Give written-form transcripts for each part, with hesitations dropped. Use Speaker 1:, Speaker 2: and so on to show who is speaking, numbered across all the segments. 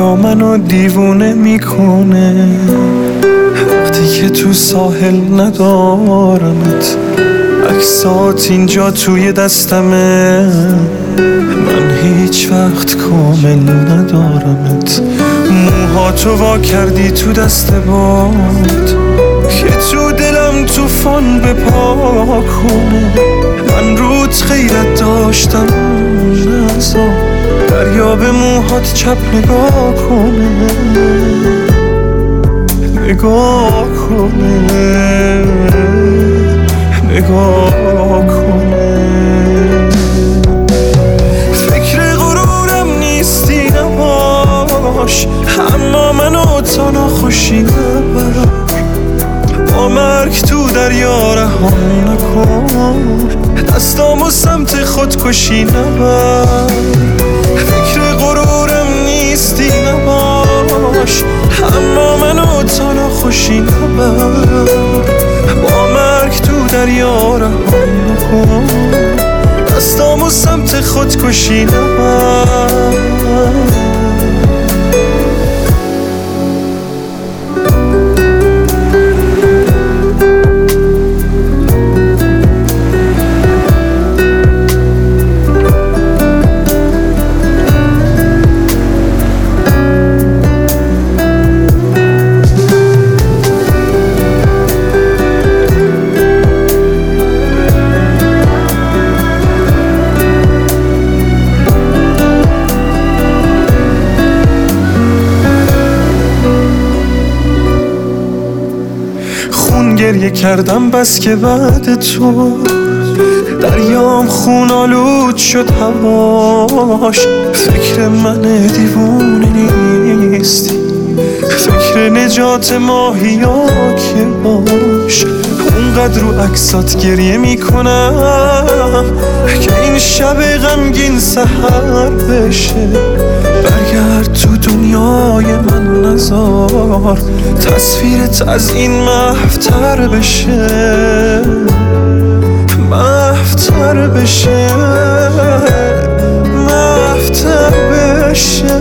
Speaker 1: دریا منو دیوونه میکنه وقتی که تو ساحل ندارمت. عکسات اینجا توی دستمه، من هیچ وقت کامل ندارمت. موهاتو وا کردی تو دست باد که تو دلم توفان به پا کنه. من روت غیرت داشتم نزا دریا به موهات چپ نگاه کنه، نگاه کنه، نگاه کنه. فکر غرورم نیستی نباش، اما منو تا ناخوشی نبر. با مرگ تو دریا رهام نکن، دستامو سمت خودکشی نبر. فکر غرورم نیستی نباش، اما منو تا ناخوشی نبر. با مرگ تو دریا رهام نکن، دستامو سمت خودکشی نبر. گریه کردم بس که بعد تو دریام خون آلود شد هواش. فکر من دیوونه نیستی، فکر نجات ماهیا که باش. اونقدر رو عکسات گریه میکنم که این شب غمگین سحر بشه. برگرد تو دنیای من نذار تصویرت از این محفتر بشه، محفتر بشه، محفتر بشه.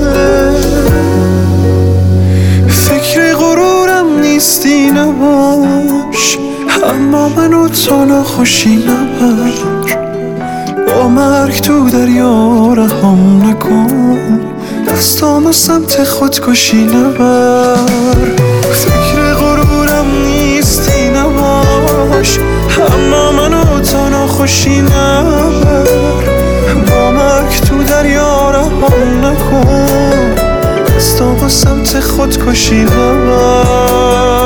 Speaker 1: فکر غرورم نیستی نباش، اما منو تا ناخوشی نبر. با مرگ تو دریا رهام نکن، دستامو سمت خودکشی نبر. فکر غرورم نیستی نباش، اما منو تا ناخوشی نبر. با مرگ تو دریا رهام نکن، دستامو سمت خودکشی نبر.